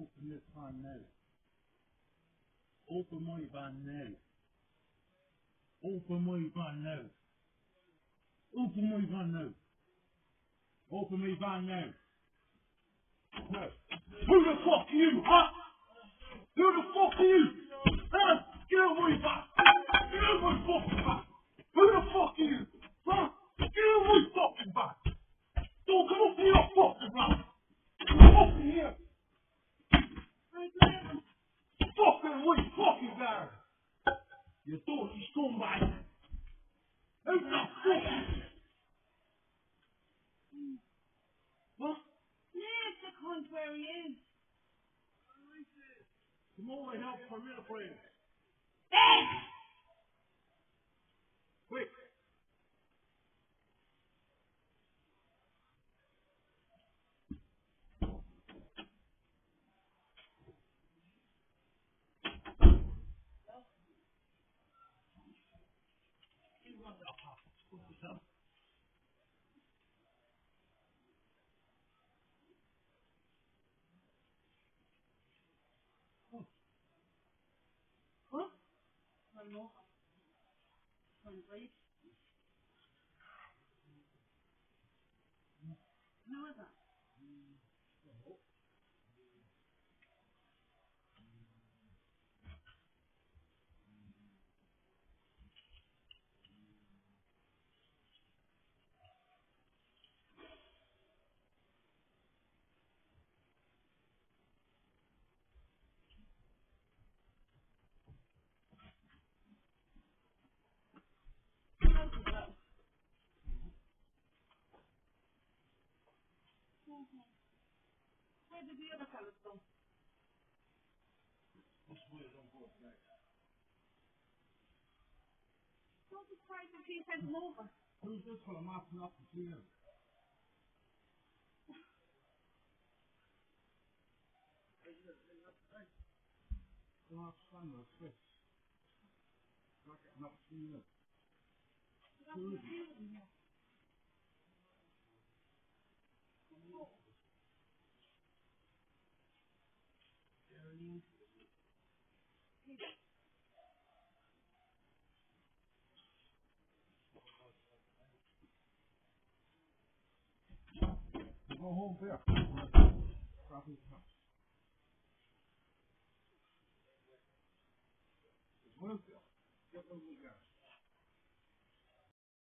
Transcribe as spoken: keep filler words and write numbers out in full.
Open this van now. Open my van now. Open my van now. Open my van now. Open my van now. No. Who the fuck are you, huh? Who the fuck are you? Huh? Get out of my van. Get out of my fucking van. Who the fuck are you? Huh? Get out of my fucking van. Don't come up to your fucking van. Come up in here. Fucking white fucking guard. You dirty scumbag. Out the fucking... What? Yes, the cunt where he is. Come over and help for a minute, friend. Hey! Quick. Huh? One more. One break. No, I don't. Where did the other fellas go? Don't be surprised if he sent him over. Who's this for the mopping up the cleaner? Come on, stand there, quick. Not getting up cleaner. Who is it? Go home there. Grab his cup. Well, get over there.